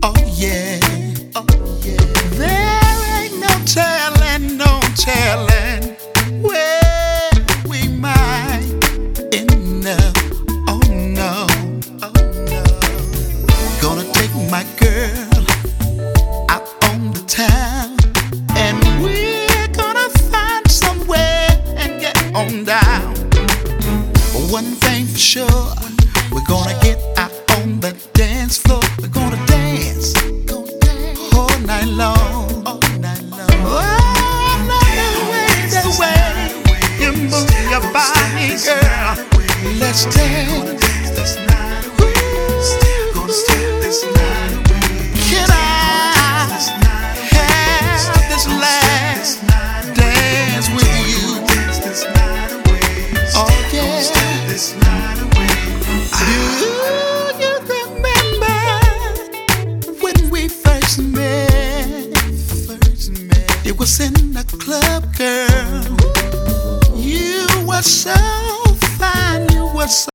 Oh yeah, oh yeah. There ain't no telling where we might end up. Oh no, oh no. Gonna take my girl out on the town, and we're gonna find somewhere and get on down. But one thing for sure, we're gonna get out on the dance floor. We're gonna dance all night long. Oh, the way you move your body, girl. Let's dance. Can I have this last dance with you? Oh yeah. Do you remember when we first met? It was in the club, girl. You were so fine, you were so